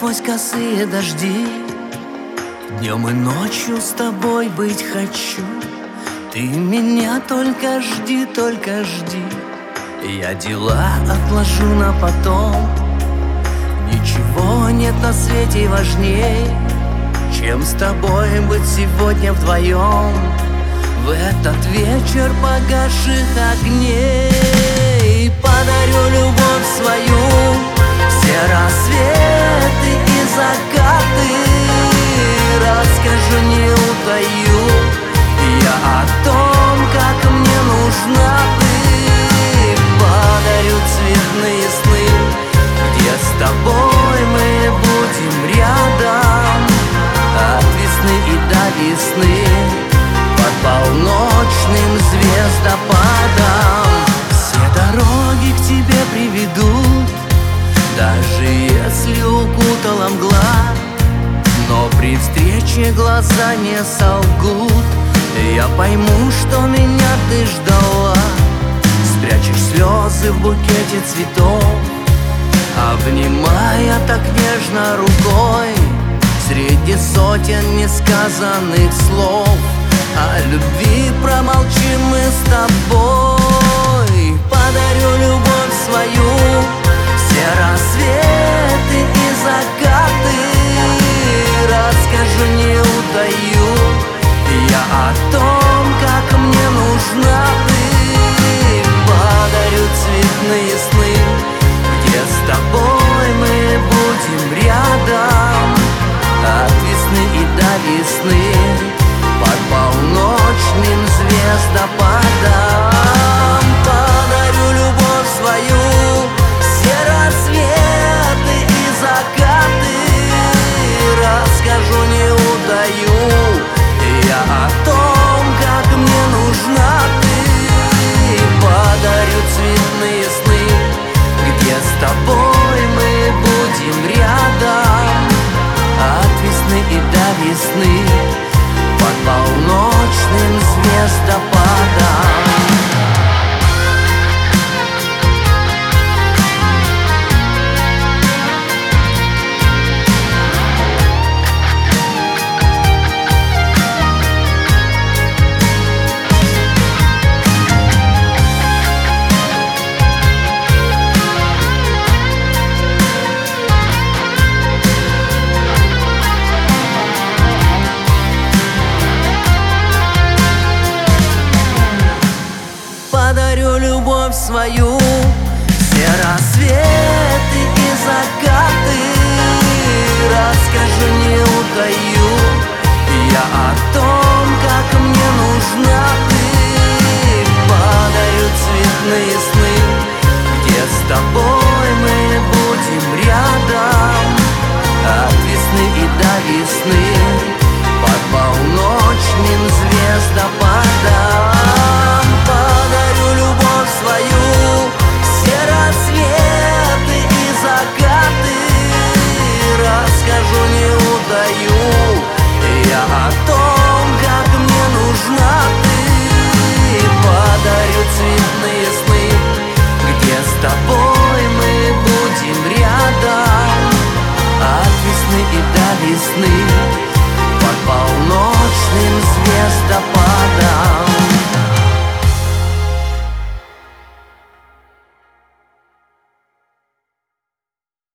сквозь косые дожди. Днем и ночью с тобой быть хочу. Ты меня только жди, только жди. Я дела отложу на потом. Ничего нет на свете важней, чем с тобой быть сегодня вдвоем в этот вечер погасших огней. Подарю любовь свою, все рассветы и закаты. Расскажу, не утаю я о том, как мне нужна ты. Подарю цветные сны, где с тобой мы будем рядом от весны и до весны, под полночным звездопадом. Все дороги к тебе приведут, даже если укутала мгла. Но при встрече глаза не солгут. Я пойму, что меня ты ждала. Спрячешь слезы в букете цветов, обнимая так нежно рукой. Среди сотен несказанных слов о любви промолчим мы с тобой. Подарю любовь свою, все рассветы и закаты. Расскажу, не утаю я о том, как мне нужна ты. Подарю цветные сны, где с тобой мы будем рядом от весны и до весны, под полночным звездопадом. Подарю любовь свою, все рассветы и закаты. Расскажу, не утаю я о том, как мне нужна ты. Подарю цветные сны, где с тобой мы будем рядом от весны и до весны, под полночным звездопадом. Подарю любовь свою, все рассветы и закаты. Расскажу, не утаю я о том, как мне нужна ты. Подарю цветные сны, где с тобой мы будем рядом от весны и до весны, под полночным звездопадом. Подарю любовь свою, все рассветы и закаты. Расскажу, не утаю я о том, как мне нужна ты. Подарю цветные сны, где с тобой мы будем рядом от весны и до весны,